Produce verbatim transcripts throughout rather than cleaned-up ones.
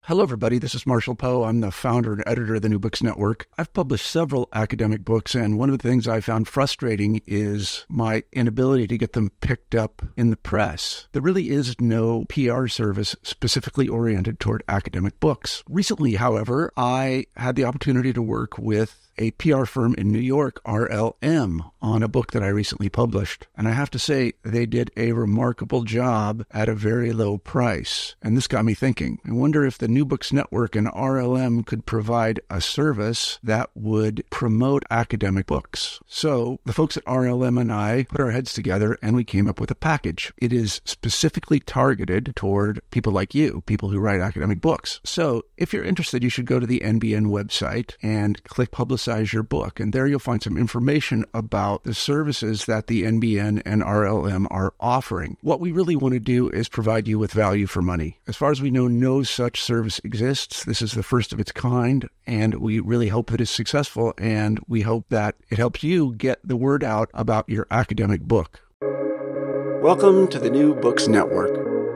Hello, everybody. This is Marshall Poe. I'm the founder and editor of the New Books Network. I've published several academic books, and one of the things I found frustrating is my inability to get them picked up in the press. There really is no P R service specifically oriented toward academic books. Recently, however, I had the opportunity to work with a P R firm in New York, R L M, on a book that I recently published. And I have to say, they did a remarkable job at a very low price. And this got me thinking. I wonder if the New Books Network and R L M could provide a service that would promote academic books. So the folks at R L M and I put our heads together and we came up with a package. It is specifically targeted toward people like you, people who write academic books. So if you're interested, you should go to the N B N website and click Publicize your book. And there you'll find some information about the services that the N B N and R L M are offering. What we really want to do is provide you with value for money. As far as we know, no such service exists. This is the first of its kind, and we really hope that it's successful, and we hope that it helps you get the word out about your academic book. Welcome to the New Books Network.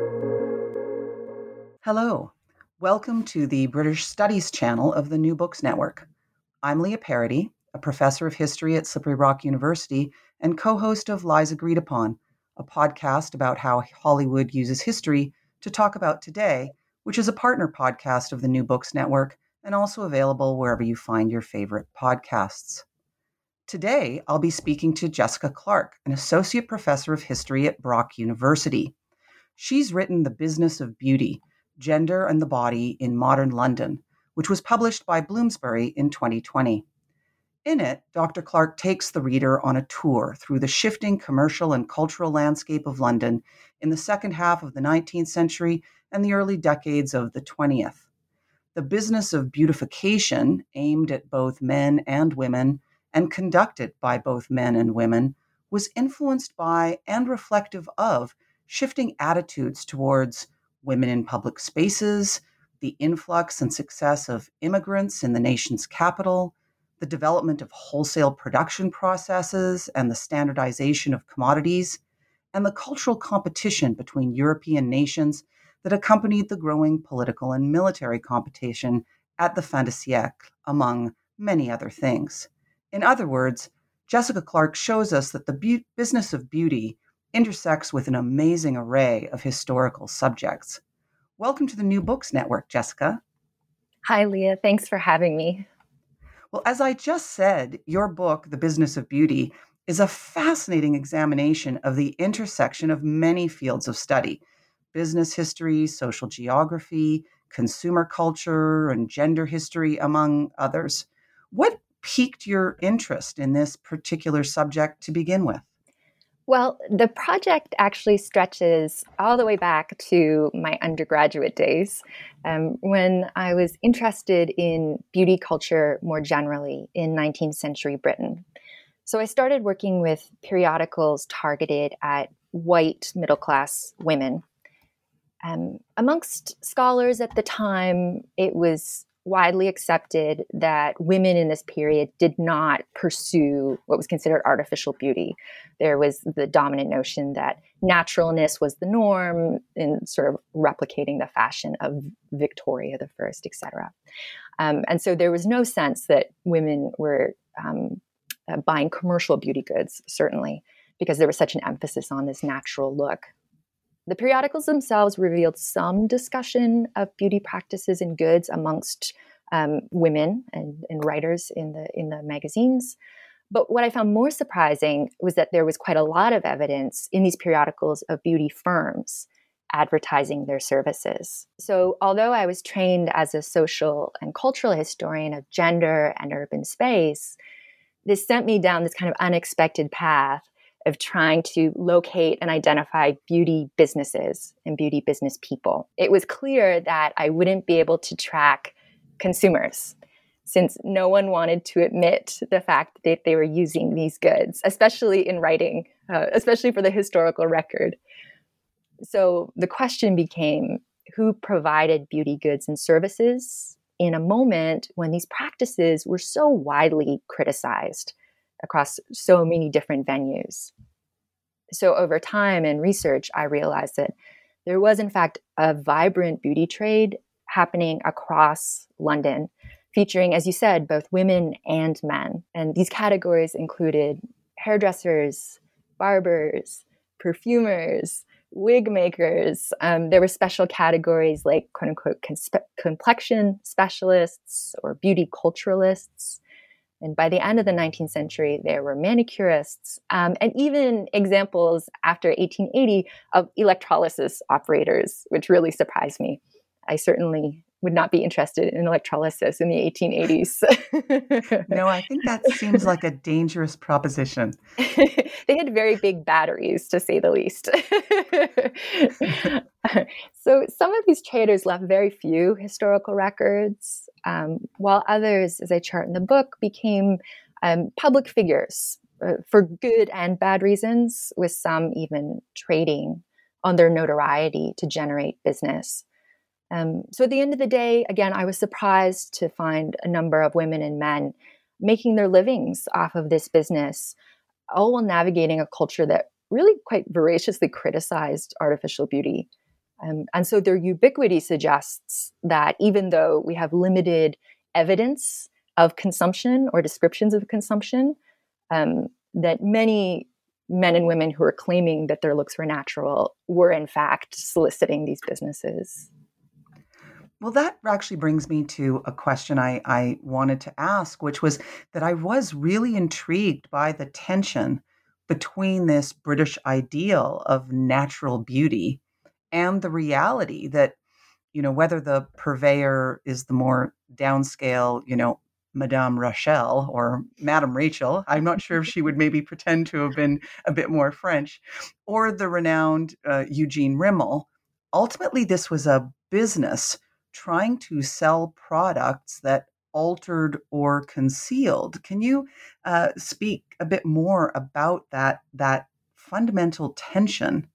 Hello. Welcome to the British Studies channel of the New Books Network. I'm Leah Parody, a professor of history at Slippery Rock University and co-host of Lies Agreed Upon, a podcast about how Hollywood uses history to talk about today, which is a partner podcast of the New Books Network and also available wherever you find your favorite podcasts. Today, I'll be speaking to Jessica Clark, an associate professor of history at Brock University. She's written The Business of Beauty, Gender and the Body in Modern London, which was published by Bloomsbury in twenty twenty. In it, Doctor Clark takes the reader on a tour through the shifting commercial and cultural landscape of London in the second half of the nineteenth century and the early decades of the twentieth. The business of beautification, aimed at both men and women and conducted by both men and women, was influenced by and reflective of shifting attitudes towards women in public spaces, the influx and success of immigrants in the nation's capital, the development of wholesale production processes and the standardization of commodities, and the cultural competition between European nations that accompanied the growing political and military competition at the fin de siècle, among many other things. In other words, Jessica Clark shows us that the bu- business of beauty intersects with an amazing array of historical subjects. Welcome to the New Books Network, Jessica. Hi, Leah. Thanks for having me. Well, as I just said, your book, The Business of Beauty, is a fascinating examination of the intersection of many fields of study: business history, social geography, consumer culture, and gender history, among others. What piqued your interest in this particular subject to begin with? Well, the project actually stretches all the way back to my undergraduate days, um, when I was interested in beauty culture more generally in nineteenth century Britain. So I started working with periodicals targeted at white middle-class women. Um, amongst scholars at the time, it was widely accepted that women in this period did not pursue what was considered artificial beauty. There was the dominant notion that naturalness was the norm in sort of replicating the fashion of Victoria the First, et cetera. Um, and so there was no sense that women were um, uh, buying commercial beauty goods, certainly, because there was such an emphasis on this natural look. The periodicals themselves revealed some discussion of beauty practices and goods amongst um, women and, and writers in the in the magazines. But what I found more surprising was that there was quite a lot of evidence in these periodicals of beauty firms advertising their services. So although I was trained as a social and cultural historian of gender and urban space, this sent me down this kind of unexpected path of trying to locate and identify beauty businesses and beauty business people. It was clear that I wouldn't be able to track consumers, since no one wanted to admit the fact that they were using these goods, especially in writing, uh, especially for the historical record. So the question became, who provided beauty goods and services in a moment when these practices were so widely criticized across so many different venues? So over time and research, I realized that there was, in fact, a vibrant beauty trade happening across London, featuring, as you said, both women and men. And these categories included hairdressers, barbers, perfumers, wig makers. Um, there were special categories like quote unquote conspe- complexion specialists or beauty culturalists. And by the end of the nineteenth century, there were manicurists, um, and even examples after eighteen eighty of electrolysis operators, which really surprised me. I certainly would not be interested in electrolysis in the eighteen eighties. No, I think that seems like a dangerous proposition. They had very big batteries, to say the least. So some of these traders left very few historical records, um, while others, as I chart in the book, became um, public figures uh, for good and bad reasons, with some even trading on their notoriety to generate business. Um, so at the end of the day, again, I was surprised to find a number of women and men making their livings off of this business, all while navigating a culture that really quite voraciously criticized artificial beauty. Um, and so their ubiquity suggests that even though we have limited evidence of consumption or descriptions of consumption, um, that many men and women who are claiming that their looks were natural were in fact soliciting these businesses. Well, that actually brings me to a question I, I wanted to ask, which was that I was really intrigued by the tension between this British ideal of natural beauty and the reality that, you know, whether the purveyor is the more downscale, you know, Madame Rachel or Madame Rachel, I'm not sure if she would maybe pretend to have been a bit more French, or the renowned uh, Eugene Rimmel, ultimately this was a business trying to sell products that altered or concealed. Can you uh, speak a bit more about that that fundamental tension?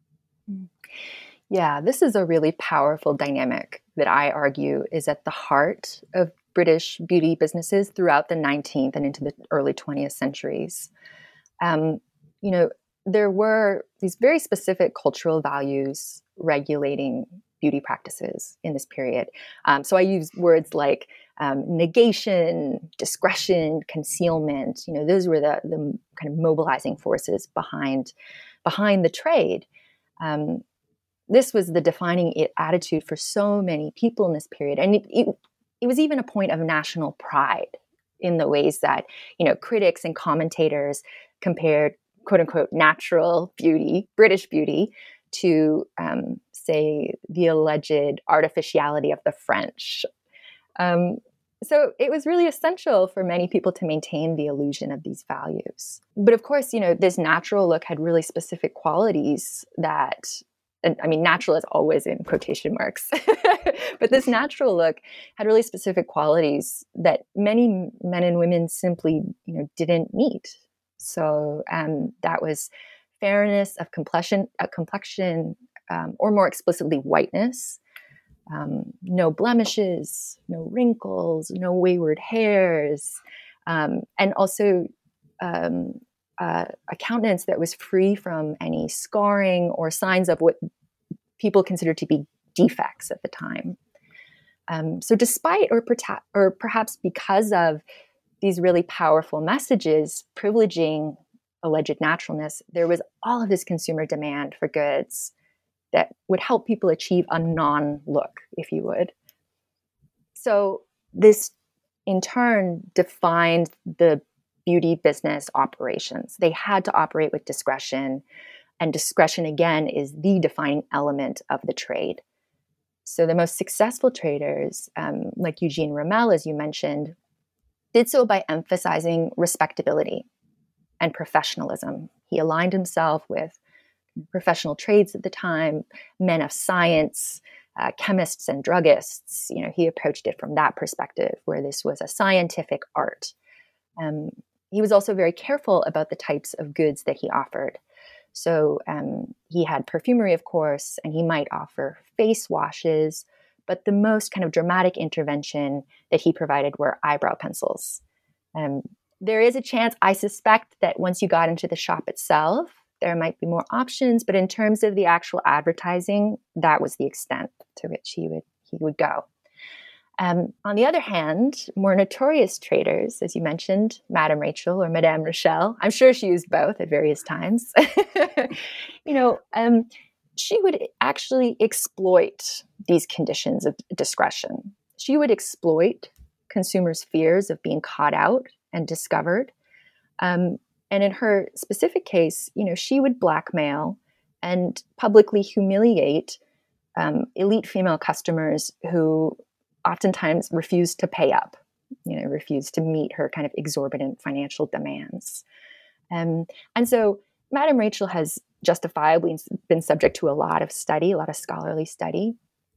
Yeah, this is a really powerful dynamic that I argue is at the heart of British beauty businesses throughout the nineteenth and into the early twentieth centuries. Um, you know, there were these very specific cultural values regulating beauty practices in this period. Um, so I use words like um, negation, discretion, concealment. You know, those were the, the kind of mobilizing forces behind behind the trade. Um, this was the defining attitude for so many people in this period, and it, it, it was even a point of national pride in the ways that, you know, critics and commentators compared quote unquote natural beauty, British beauty, to um, say the alleged artificiality of the French. Um, so it was really essential for many people to maintain the illusion of these values. But of course, you know, this natural look had really specific qualities that, and I mean, natural is always in quotation marks, but this natural look had really specific qualities that many men and women simply, you know, didn't meet. So um, that was fairness of complexion, uh, complexion, um, or more explicitly, whiteness. Um, no blemishes, no wrinkles, no wayward hairs, um, and also um, uh, a countenance that was free from any scarring or signs of what people considered to be defects at the time. Um, so despite or, perta- or perhaps because of these really powerful messages privileging alleged naturalness, there was all of this consumer demand for goods that would help people achieve a non-look, if you would. So this, in turn, defined the beauty business operations. They had to operate with discretion, and discretion, again, is the defining element of the trade. So the most successful traders, um, like Eugene Rimmel, as you mentioned, did so by emphasizing respectability and professionalism. He aligned himself with professional trades at the time, men of science, uh, chemists and druggists. You know, he approached it from that perspective, where this was a scientific art. Um, he was also very careful about the types of goods that he offered. So um, he had perfumery, of course, and he might offer face washes, but the most kind of dramatic intervention that he provided were eyebrow pencils. Um, there is a chance, I suspect, that once you got into the shop itself, there might be more options, but in terms of the actual advertising, that was the extent to which he would he would go. Um, on the other hand, more notorious traders, as you mentioned, Madame Rachel or Madame Rachel, I'm sure she used both at various times, you know, um, she would actually exploit these conditions of discretion. She would exploit consumers' fears of being caught out and discovered. Um, and in her specific case, you know, she would blackmail and publicly humiliate um, elite female customers who oftentimes refused to pay up, you know, refused to meet her kind of exorbitant financial demands. Um, and so Madame Rachel has justifiably been subject to a lot of study, a lot of scholarly study.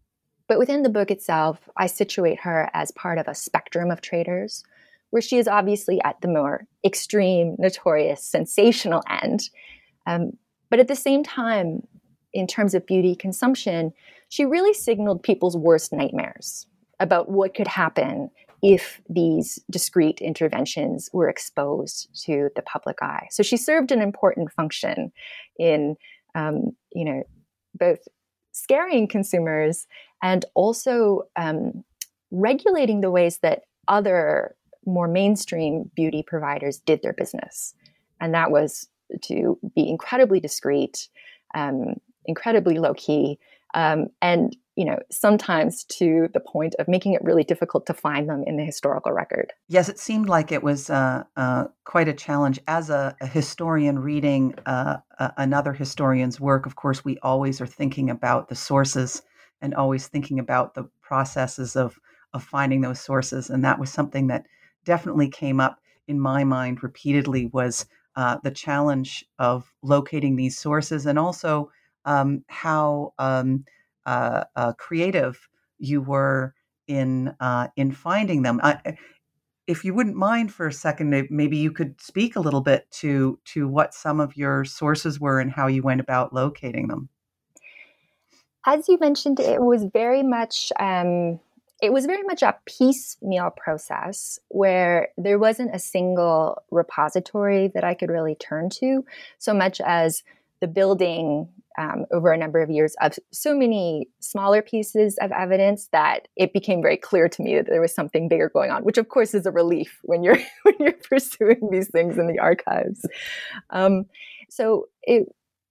But within the book itself, I situate her as part of a spectrum of traders, where she is obviously at the more extreme, notorious, sensational end. Um, but at the same time, in terms of beauty consumption, she really signaled people's worst nightmares about what could happen if these discrete interventions were exposed to the public eye. So she served an important function in, um, you know, both scaring consumers and also um, regulating the ways that other more mainstream beauty providers did their business. And that was to be incredibly discreet, um, incredibly low-key, um, and you know, sometimes to the point of making it really difficult to find them in the historical record. Yes, it seemed like it was uh, uh, quite a challenge. As a, a historian reading uh, uh, another historian's work, of course, we always are thinking about the sources and always thinking about the processes of, of finding those sources. And that was something that definitely came up in my mind repeatedly, was uh, the challenge of locating these sources, and also um, how um, uh, uh, creative you were in uh, in finding them. I, if you wouldn't mind for a second, maybe you could speak a little bit to to what some of your sources were and how you went about locating them. As you mentioned, it was very much um, it was very much a piecemeal process where there wasn't a single repository that I could really turn to, so much as the building um, over a number of years of so many smaller pieces of evidence that it became very clear to me that there was something bigger going on, which of course is a relief when you're when you're pursuing these things in the archives. Um, so it,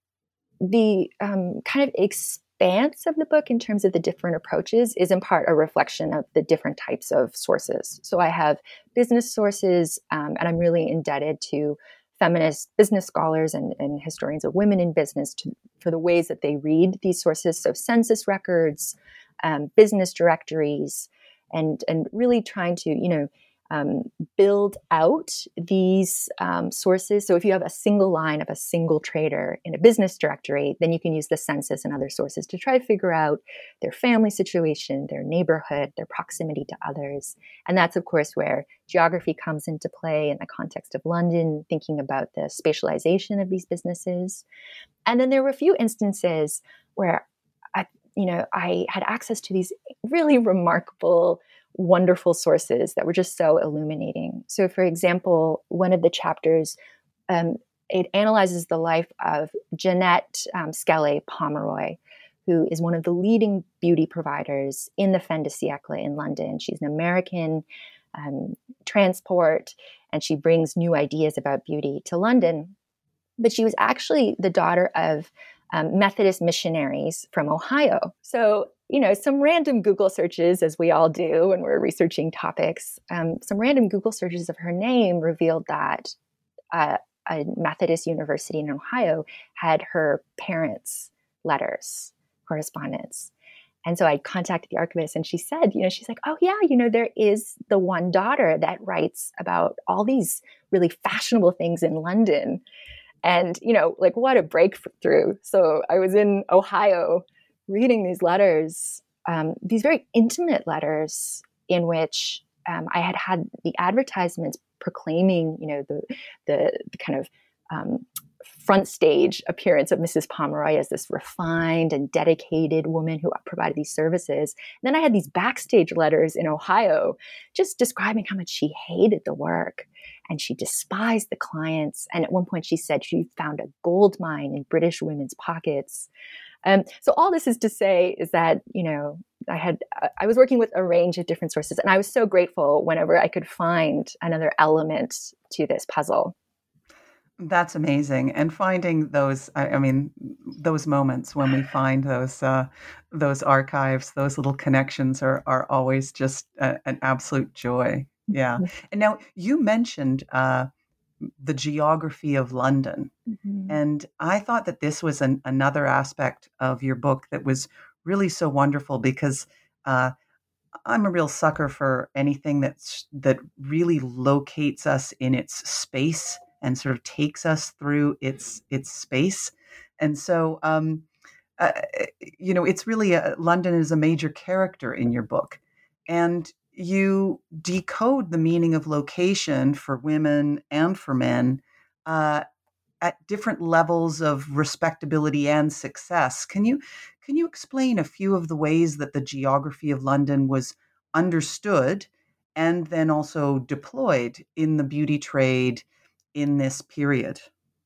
the um, kind of expanse of the book in terms of the different approaches is in part a reflection of the different types of sources. So I have business sources, um, and I'm really indebted to feminist business scholars and, and historians of women in business to, for the ways that they read these sources. So census records, um, business directories, and, and really trying to, you know, um, build out these um, sources. So if you have a single line of a single trader in a business directory, then you can use the census and other sources to try to figure out their family situation, their neighborhood, their proximity to others. And that's, of course, where geography comes into play in the context of London, thinking about the spatialization of these businesses. And then there were a few instances where I, you know, I had access to these really remarkable, wonderful sources that were just so illuminating. So, for example, one of the chapters, um, it analyzes the life of Jeanette um, Skelle Pomeroy, who is one of the leading beauty providers in the fin de siècle in London. She's an American um, transport, and she brings new ideas about beauty to London. But she was actually the daughter of um, Methodist missionaries from Ohio. So, you know, some random Google searches, as we all do when we're researching topics, um, some random Google searches of her name revealed that uh, a Methodist university in Ohio had her parents' letters, correspondence. And so I contacted the archivist, and she said, you know, she's like, oh yeah, you know, there is the one daughter that writes about all these really fashionable things in London. And, you know, like, what a breakthrough. So I was in Ohio reading these letters, um, these very intimate letters in which um, I had had the advertisements proclaiming, you know, the the, the kind of um, front stage appearance of Missus Pomeroy as this refined and dedicated woman who provided these services. And then I had these backstage letters in Ohio just describing how much she hated the work and she despised the clients. And at one point she said she found a gold mine in British women's pockets. Um, so all this is to say is that, you know, I had I was working with a range of different sources, and I was so grateful whenever I could find another element to this puzzle. That's amazing. And finding those, I, I mean, those moments when we find those uh, those archives, those little connections are are always just a, an absolute joy. Yeah. And now you mentioned uh, the geography of London. Mm-hmm. And I thought that this was an, another aspect of your book that was really so wonderful because uh, I'm a real sucker for anything that's that really locates us in its space and sort of takes us through its its space. And so, um, uh, you know, it's really a, London is a major character in your book, and you decode the meaning of location for women and for men uh, at different levels of respectability and success. Can you can you explain a few of the ways that the geography of London was understood and then also deployed in the beauty trade in this period?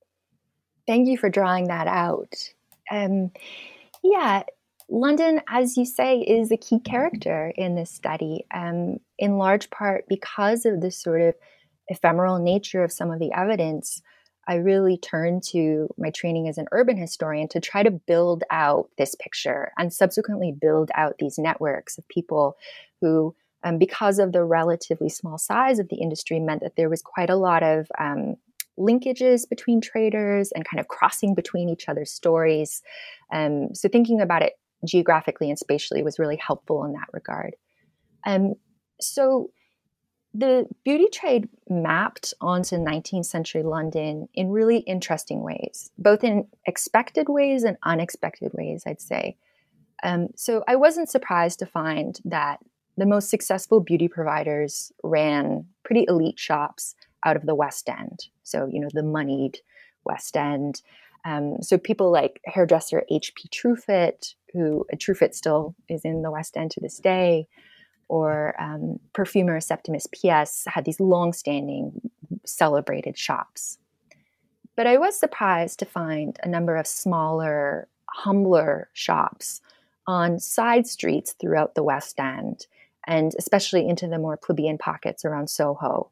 Thank you for drawing that out. Um, yeah, London, as you say, is a key character in this study, um, in large part because of the sort of ephemeral nature of some of the evidence. I really turned to my training as an urban historian to try to build out this picture and subsequently build out these networks of people who, um, because of the relatively small size of the industry, meant that there was quite a lot of um, linkages between traders and kind of crossing between each other's stories. Um, so thinking about it geographically and spatially was really helpful in that regard. Um, so the beauty trade mapped onto nineteenth century London in really interesting ways, both in expected ways and unexpected ways, I'd say. Um, so I wasn't surprised to find that the most successful beauty providers ran pretty elite shops out of the West End. So, you know, the moneyed West End. Um, so people like hairdresser H P Truefitt, who Truefitt still is in the West End to this day, or um, perfumer Septimus P S had these long-standing celebrated shops. But I was surprised to find a number of smaller, humbler shops on side streets throughout the West End, and especially into the more plebeian pockets around Soho.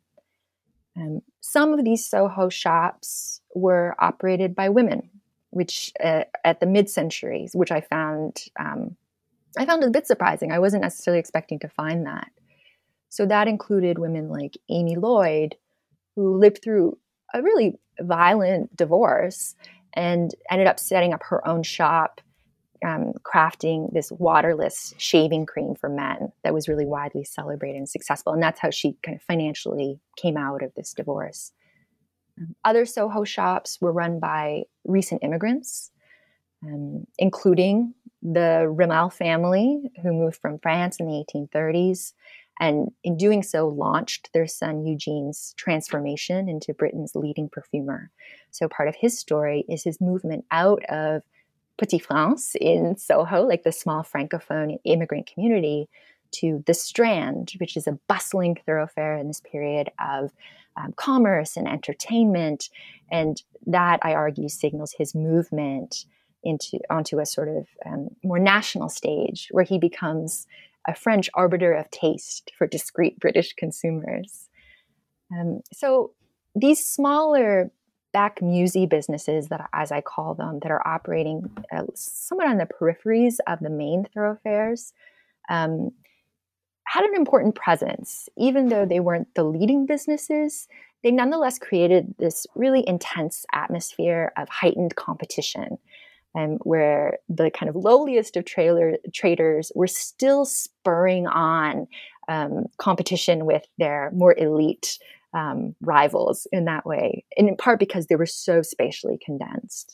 Um, some of these Soho shops were operated by women, which uh, at the mid-century, which I found um, I found it a bit surprising. I wasn't necessarily expecting to find that. So that included women like Amy Lloyd, who lived through a really violent divorce and ended up setting up her own shop, um, crafting this waterless shaving cream for men that was really widely celebrated and successful. And that's how she kind of financially came out of this divorce. Um, other Soho shops were run by recent immigrants, um, including the Rimmel family, who moved from France in the eighteen thirties, and in doing so launched their son Eugene's transformation into Britain's leading perfumer. So part of his story is his movement out of Petit France in Soho, like the small Francophone immigrant community, to the Strand, which is a bustling thoroughfare in this period of um, commerce and entertainment. And that, I argue, signals his movement into onto a sort of um, more national stage where he becomes a French arbiter of taste for discreet British consumers. Um, so these smaller back musy businesses, that, as I call them, that are operating uh, somewhat on the peripheries of the main thoroughfares, um, had an important presence. Even though they weren't the leading businesses, they nonetheless created this really intense atmosphere of heightened competition, um, where the kind of lowliest of trailer, traders were still spurring on um, competition with their more elite um, rivals in that way, and in part because they were so spatially condensed.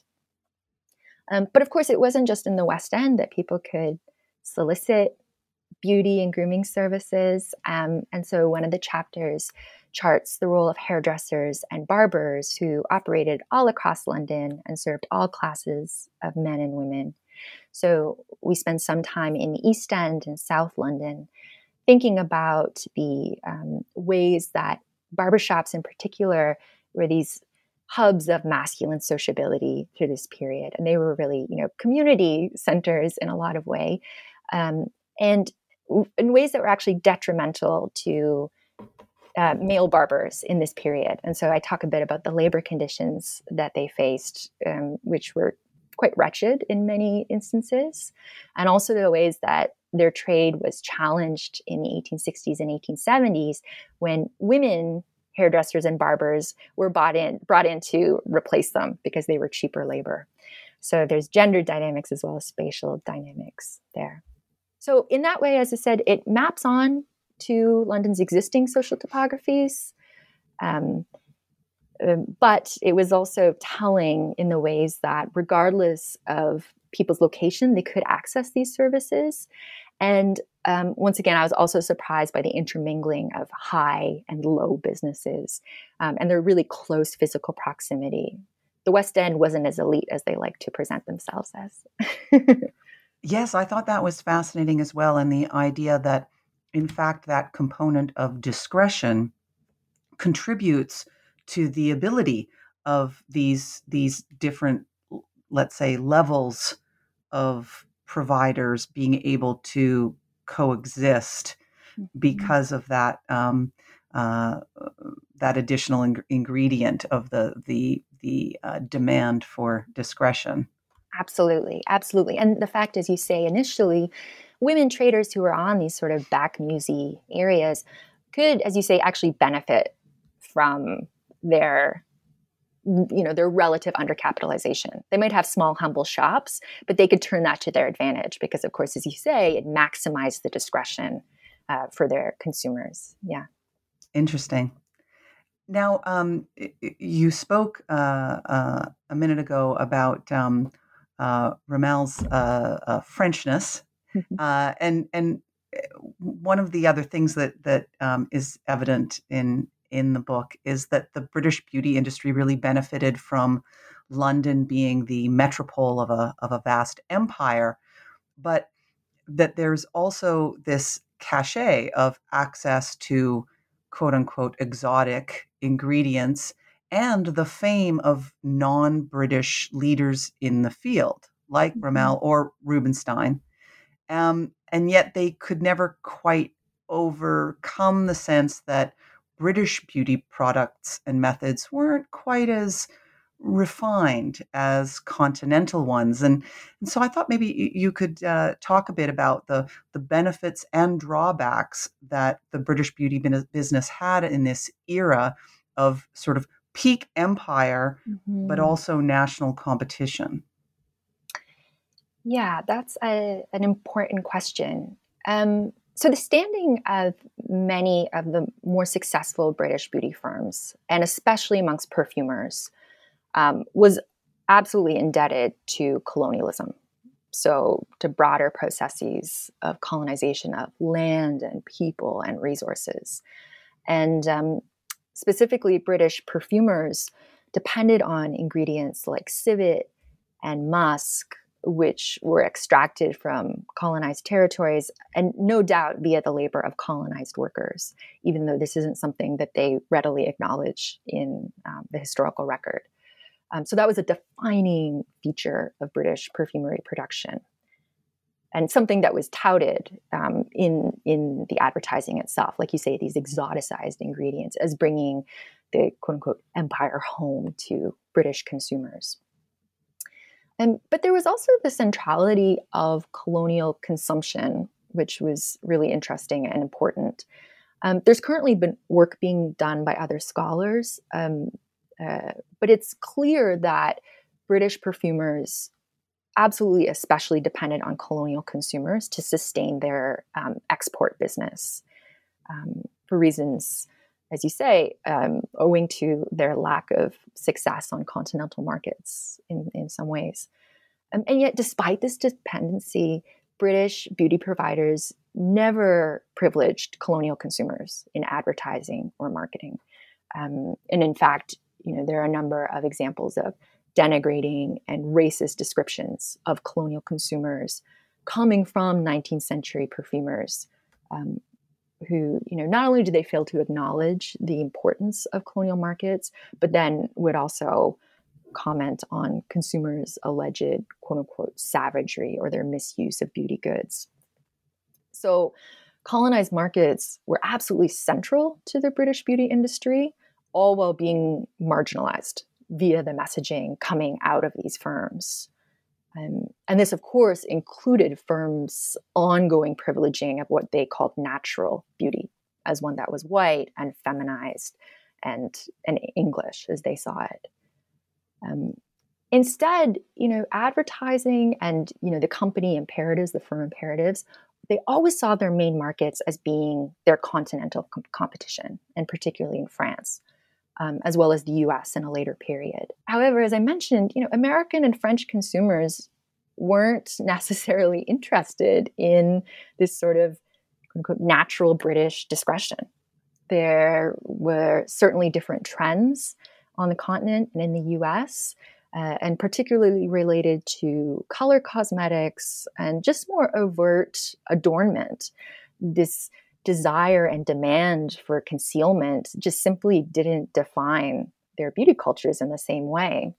Um, but of course, it wasn't just in the West End that people could solicit beauty and grooming services. Um, and so one of the chapters charts the role of hairdressers and barbers who operated all across London and served all classes of men and women. So we spend some time in the East End and South London thinking about the um, ways that barbershops in particular were these hubs of masculine sociability through this period. And they were really, you know, community centers in a lot of way. Um, and in ways that were actually detrimental to uh, male barbers in this period. And so I talk a bit about the labor conditions that they faced, um, which were quite wretched in many instances, and also the ways that their trade was challenged in the eighteen sixties and eighteen seventies when women hairdressers and barbers were bought in, brought in to replace them because they were cheaper labor. So there's gender dynamics as well as spatial dynamics there. So in that way, as I said, it maps on to London's existing social topographies. Um, um, but it was also telling in the ways that regardless of people's location, they could access these services. And um, once again, I was also surprised by the intermingling of high and low businesses um, and their really close physical proximity. The West End wasn't as elite as they like to present themselves as. Yes, I thought that was fascinating as well. And the idea that, in fact, that component of discretion contributes to the ability of these, these different, let's say, levels of providers being able to coexist because of that um, uh, that additional in- ingredient of the the the uh, demand for discretion. Absolutely, absolutely. And the fact, as you say, initially, women traders who were on these sort of back musy areas could, as you say, actually benefit from their, you know, their relative undercapitalization. They might have small, humble shops, but they could turn that to their advantage because, of course, as you say, it maximized the discretion uh, for their consumers. Yeah. Interesting. Now, um, you spoke uh, uh, a minute ago about um, uh, Ramel's uh, uh, Frenchness, uh, and and one of the other things that that um, is evident in in the book is that the British beauty industry really benefited from London being the metropole of a of a vast empire, but that there's also this cachet of access to quote unquote exotic ingredients and the fame of non-British leaders in the field, like mm-hmm. Ramel or Rubinstein. Um, and yet they could never quite overcome the sense that British beauty products and methods weren't quite as refined as continental ones. And, and so I thought maybe you could uh, talk a bit about the, the benefits and drawbacks that the British beauty business had in this era of sort of peak empire, mm-hmm. but also national competition. Yeah, that's a, an important question. Um, so the standing of many of the more successful British beauty firms, and especially amongst perfumers, um, was absolutely indebted to colonialism. So to broader processes of colonization of land and people and resources. And um, specifically, British perfumers depended on ingredients like civet and musk, which were extracted from colonized territories, and no doubt via the labor of colonized workers, even though this isn't something that they readily acknowledge in um, the historical record. Um, so that was a defining feature of British perfumery production, and something that was touted um, in, in the advertising itself, like you say, these exoticized ingredients as bringing the quote-unquote empire home to British consumers. And, but there was also the centrality of colonial consumption, which was really interesting and important. Um, there's currently been work being done by other scholars, um, uh, but it's clear that British perfumers absolutely especially depended on colonial consumers to sustain their um, export business um, for reasons, as you say, um, owing to their lack of success on continental markets in, in some ways. Um, and yet, despite this dependency, British beauty providers never privileged colonial consumers in advertising or marketing. Um, and in fact, you know, there are a number of examples of denigrating and racist descriptions of colonial consumers coming from nineteenth century perfumers um, who, you know, not only do they fail to acknowledge the importance of colonial markets, but then would also comment on consumers' alleged quote unquote savagery or their misuse of beauty goods. So colonized markets were absolutely central to the British beauty industry, all while being marginalized via the messaging coming out of these firms. Um, and this, of course, included firms' ongoing privileging of what they called natural beauty as one that was white and feminized and, and English as they saw it. Um, instead, you know, advertising and, you know, the company imperatives, the firm imperatives, they always saw their main markets as being their continental com- competition, and particularly in France. Um, as well as the U S in a later period. However, as I mentioned, you know, American and French consumers weren't necessarily interested in this sort of quote unquote, natural British discretion. There were certainly different trends on the continent and in the U S, uh, and particularly related to color cosmetics and just more overt adornment. This desire and demand for concealment just simply didn't define their beauty cultures in the same way.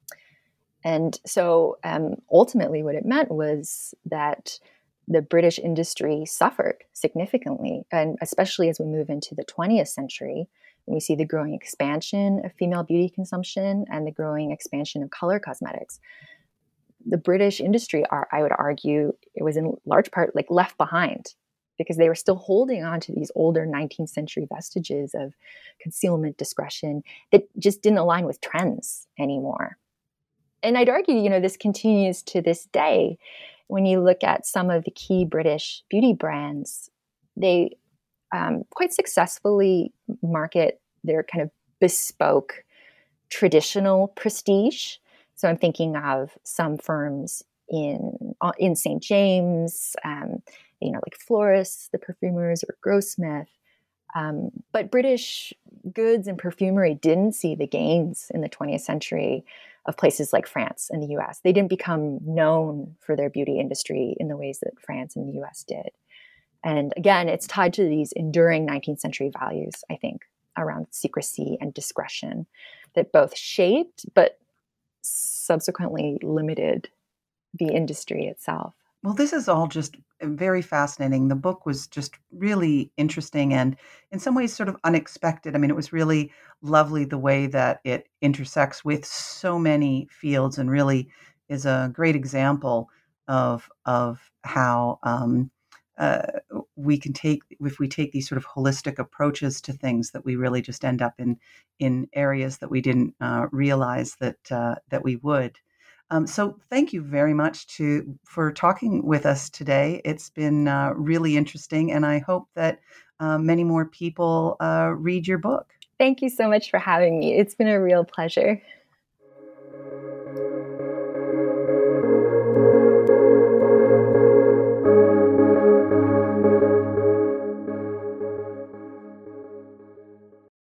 And so um, ultimately what it meant was that the British industry suffered significantly, and especially as we move into the twentieth century, when we see the growing expansion of female beauty consumption and the growing expansion of color cosmetics. The British industry, I would argue, it was in large part like left behind, because they were still holding on to these older nineteenth century vestiges of concealment, discretion that just didn't align with trends anymore. And I'd argue, you know, this continues to this day. When you look at some of the key British beauty brands, they um, quite successfully market their kind of bespoke, traditional prestige. So I'm thinking of some firms in in Saint James, um, you know, like florists, the perfumers, or Grossmith. Um, but British goods and perfumery didn't see the gains in the twentieth century of places like France and the U S. They didn't become known for their beauty industry in the ways that France and the U S did. And again, it's tied to these enduring nineteenth century values, I think, around secrecy and discretion that both shaped but subsequently limited the industry itself. Well, this is all just very fascinating. The book was just really interesting and in some ways sort of unexpected. I mean, it was really lovely the way that it intersects with so many fields and really is a great example of, of how um, uh, we can take, if we take these sort of holistic approaches to things, that we really just end up in, in areas that we didn't uh, realize that, uh, that we would. Um, so thank you very much to for talking with us today. It's been uh, really interesting, and I hope that uh, many more people uh, read your book. Thank you so much for having me. It's been a real pleasure.